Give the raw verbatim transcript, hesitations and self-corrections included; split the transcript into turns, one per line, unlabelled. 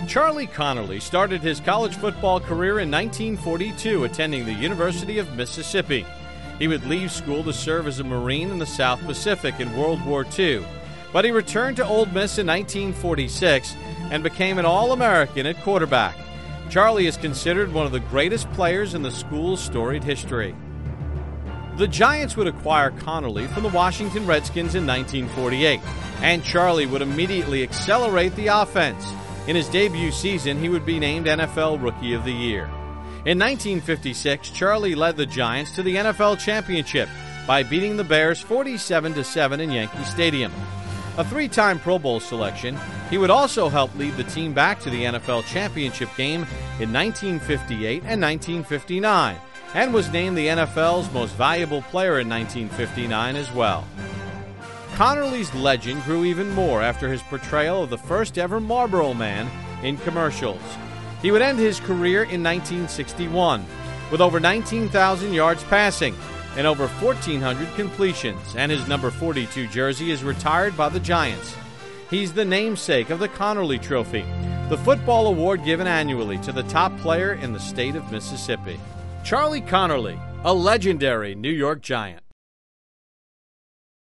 Charlie Conerly started his college football career in nineteen forty-two, attending the University of Mississippi. He would leave school to serve as a Marine in the South Pacific in World War Two, but he returned to Ole Miss in nineteen forty-six and became an All-American at quarterback. Charlie is considered one of the greatest players in the school's storied history. The Giants would acquire Conerly from the Washington Redskins in nineteen forty-eight, and Charlie would immediately accelerate the offense. In his debut season, he would be named N F L Rookie of the Year. In nineteen fifty-six, Charlie led the Giants to the N F L Championship by beating the Bears forty-seven to seven in Yankee Stadium. A three-time Pro Bowl selection, he would also help lead the team back to the N F L Championship game in nineteen fifty-eight and nineteen fifty-nine, and was named the N F L's most valuable player in nineteen fifty-nine as well. Conerly's legend grew even more after his portrayal of the first-ever Marlboro Man in commercials. He would end his career in nineteen sixty-one with over nineteen thousand yards passing and over fourteen hundred completions, and his number forty-two jersey is retired by the Giants. He's the namesake of the Conerly Trophy, the football award given annually to the top player in the state of Mississippi. Charlie Conerly, a legendary New York Giant.